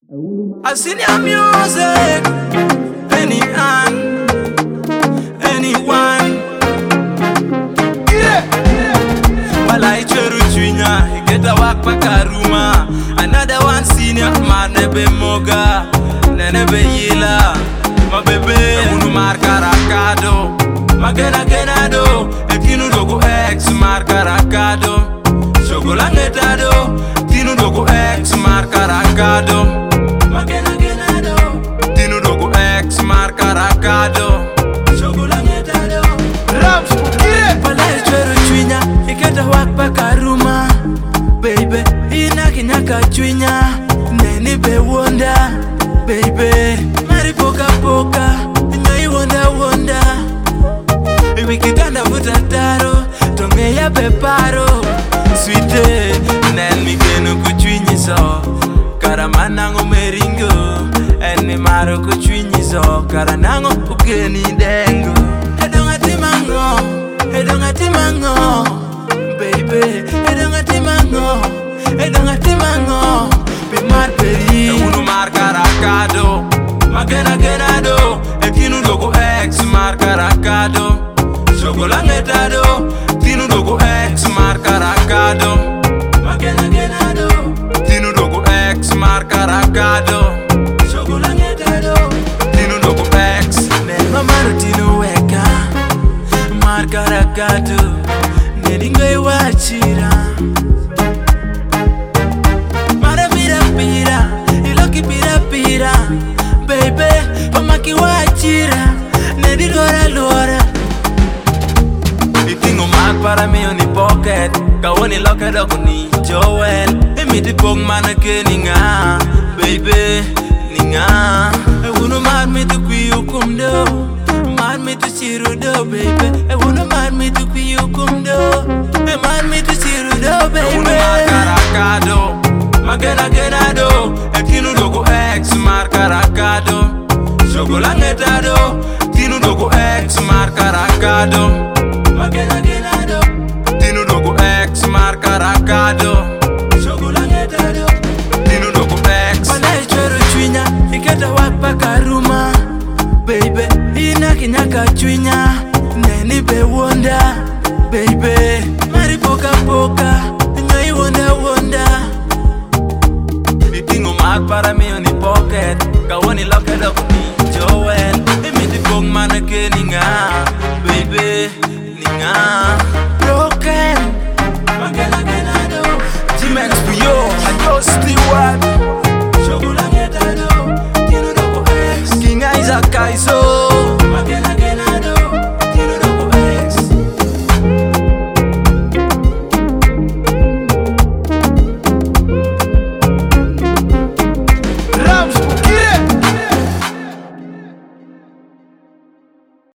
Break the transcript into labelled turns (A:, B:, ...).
A: I seen your music, anyone. Yeah. While I cheruchunya, get a walk pakaruma. Another one senior, man nebe moga, nenebe yila. My baby, unu marcarakado, magena genado, etinu dogo ex marcarakado, chocolangetado, tinu dogo ex marcarakado. Magena genado, tinu dogo ex marcarakado, chocolangetado. Raps, kire. Palai chero chwinya, iketa wak pakaruma. Baby, inakinyaka chwinya, neni be wonder. Baby, mari poka poka, nyoi wonder. Wikikanda mutataro, tonge ya peparo. Sweetie, nen migeno kuchwinyiso, karamanango meringo. Eni maro kuchwinyiso, karanango ugeni dengo. Edonga timango, baby, edonga timango, bimar peri. Unu marcarakado, magena genado, etinu dogo ex marcarakado, chocolangetado, tinu dogo ex marcarakado, magena genado, tinu dogo ex marcarakado, chocolangetado, tinu dogo ex. Nenma maro tinu weka marcarakado, nedingo iwachira. Pira, baby, omaki wachira, nedi lora. Itingo mag para mi oni pocket, kawoni locket ako ni Joel. Emiti pong manake ninga, baby, ninga. Ewuno mar mi tu kuyu kumdo, mar mi tu chiru do, baby. Ewuno mar mi tu kuyu kumdo, mar mi tu chiru do, baby. Ewuno mar karakado, magena genado, etinu dogo ex marcarakado, chocolangetado, tinu dogo ex marcarakado, magena genado, tinu dogo ex marcarakado, chocolangetado, tinu dogo ex. Palai chero chwinya, iketa wak pakaruma. Baby, inakinyaka chwinya, neni be wonder. Baby, mari poka poka, nyoi wonder. Mag para mi oni pocket, kawoni locket up ni Joel. Emiti pong manake ninga, baby, ninga. Broken, magena genado, G-Max for yo, I just Stewart.